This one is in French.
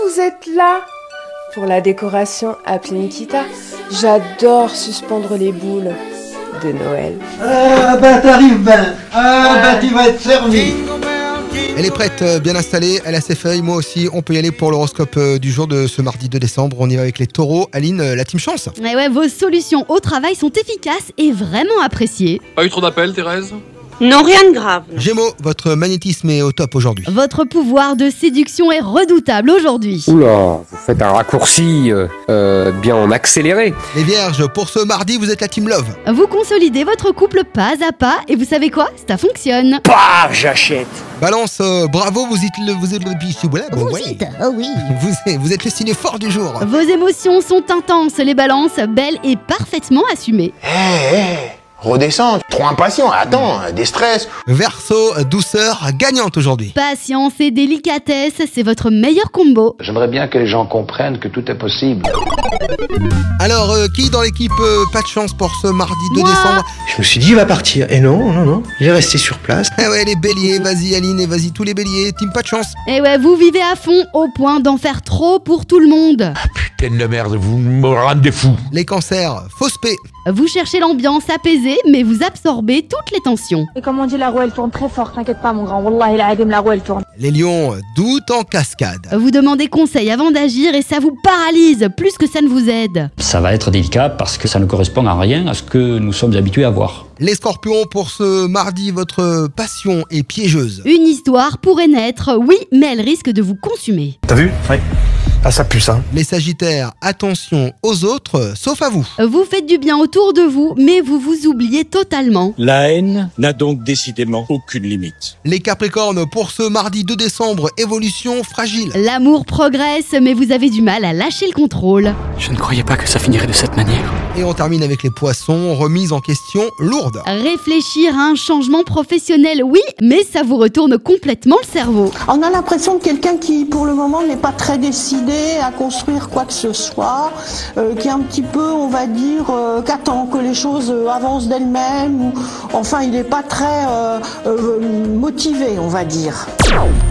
vous êtes là pour la décoration Happy Nikita. J'adore suspendre les boules de Noël. Ah bah t'arrives ben. Tu vas être servi. Elle est prête, bien installée, elle a ses feuilles, moi aussi. On peut y aller pour l'horoscope du jour de ce mardi 2 décembre. On y va avec les taureaux. Aline, la team chance. Et ouais, vos solutions au travail sont efficaces et vraiment appréciées. Pas eu trop d'appels, Thérèse ? Non, rien de grave. Gémeaux, votre magnétisme est au top aujourd'hui. Votre pouvoir de séduction est redoutable aujourd'hui. Oula, vous faites un raccourci bien en accéléré. Les vierges, pour ce mardi, vous êtes la team love. Vous consolidez votre couple pas à pas et vous savez quoi ? Ça fonctionne. Paf, j'achète. Balance, bravo, vous êtes le vous êtes le signe fort du jour. Vos émotions sont intenses, les balances, belles et parfaitement assumées. Redescends, trop impatient, attends, des stress. Verseau, douceur gagnante aujourd'hui. Patience et délicatesse, c'est votre meilleur combo. J'aimerais bien que les gens comprennent que tout est possible. Alors, qui dans l'équipe pas de chance pour ce mardi 2 Moi. décembre? Je me suis dit il va partir. Et non, il est resté sur place. Ah ouais, les béliers, vas-y Aline et vas-y tous les béliers, team pas de chance. Et ouais, vous vivez à fond au point d'en faire trop pour tout le monde. Putain de merde, vous me rendez fou. Les cancers, fausse paix. Vous cherchez l'ambiance apaisée, mais vous absorbez toutes les tensions. Et comme on dit, la roue elle tourne très fort, t'inquiète pas mon grand, Wallah il adim, la roue elle tourne. Les lions, doute en cascade. Vous demandez conseil avant d'agir et ça vous paralyse plus que ça ne vous aide. Ça va être délicat parce que ça ne correspond à rien à ce que nous sommes habitués à voir. Les scorpions, pour ce mardi, votre passion est piégeuse. Une histoire pourrait naître, oui, mais elle risque de vous consumer. T'as vu? Ouais. Ah ça pue ça. Les sagittaires, attention aux autres, sauf à vous. Vous faites du bien autour de vous, mais vous vous oubliez totalement. La haine n'a donc décidément aucune limite. Les capricornes, pour ce mardi 2 décembre, évolution fragile. L'amour progresse, mais vous avez du mal à lâcher le contrôle. Je ne croyais pas que ça finirait de cette manière. Et on termine avec les poissons, remise en question lourde. Réfléchir à un changement professionnel, oui, mais ça vous retourne complètement le cerveau. On a l'impression de quelqu'un qui, pour le moment, n'est pas très décidé à construire quoi que ce soit, qui est un petit peu, on va dire, qu'attend que les choses avancent d'elles-mêmes, ou enfin, il n'est pas très motivé, on va dire.